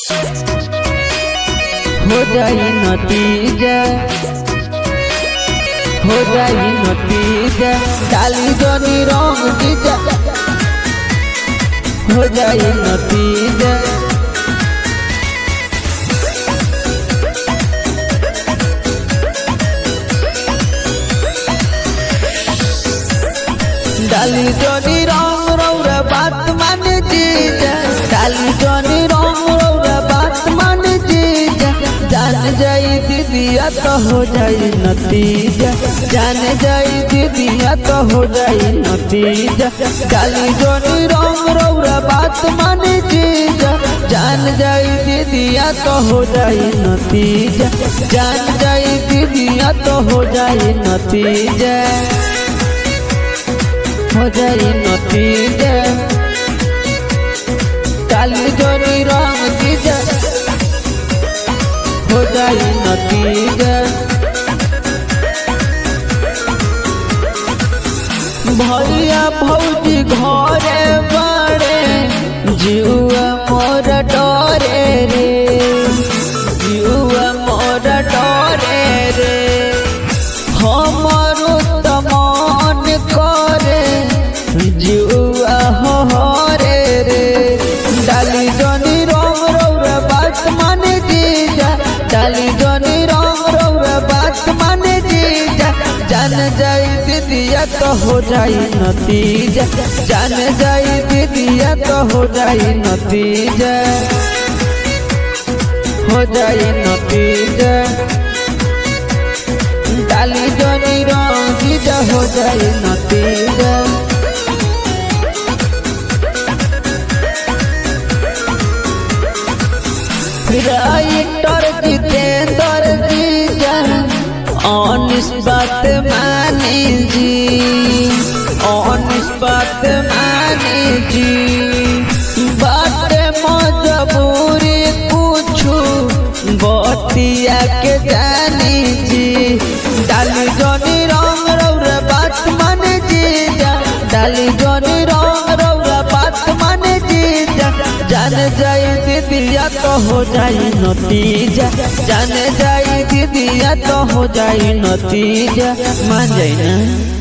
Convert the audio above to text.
हो जाई नतीजा, हो जाई नतीजा, डाली जोनी रंग जीजा, हो जाई नतीजा। डाली जोनी रंग रौरा बात माने जीजा, डाली जोनी रंग रौरा बात माने जीजा। जान जाई दीदिया तो हो जाई नतीजा, जान जाई दीदिया तो हो जाई नतीजा। डाली जोनी रंग रौरा बात माने जीजा, जान जाई दीदिया तो हो जाई नतीजा, जान जाई दीदिया तो हो जाई नतीजा, हो जाई नतीजा। डाली जोनी रंग जीजा, हो जाई नतीजा। भैया भौजी घरे बड़े जीवा मोर डरे रे, जीवा मोर डरे रे। हमारो त मन करे जीवा हो रे रे। डाली जोनी रंग रौरा बात माने जीजा, डाली जोनी रंग रौरा बात माने जीजा। जान जाई दीदिया तो हो जाई नतीजा, जान जाई दीदिया तो हो जाई नतीजा, हो जाई नतीजा। डाली जोनी रंग जीजा, हो जाई नतीजा। राइटर जितेंद्र जीजा ऑनिस बात माने जी, ऑनिस बात माने जी। बात मजबूरी पूछू बतिया के जानी जी। डाली जोनी रंग रौरा बात माने जीजा, डाली जोनी रंग रौरा बात माने जीजा। जान जाई दीदिया तो हो जाई नतीजा, जान जाई दीदिया तो हो जाई नतीजा। मान जाई ना।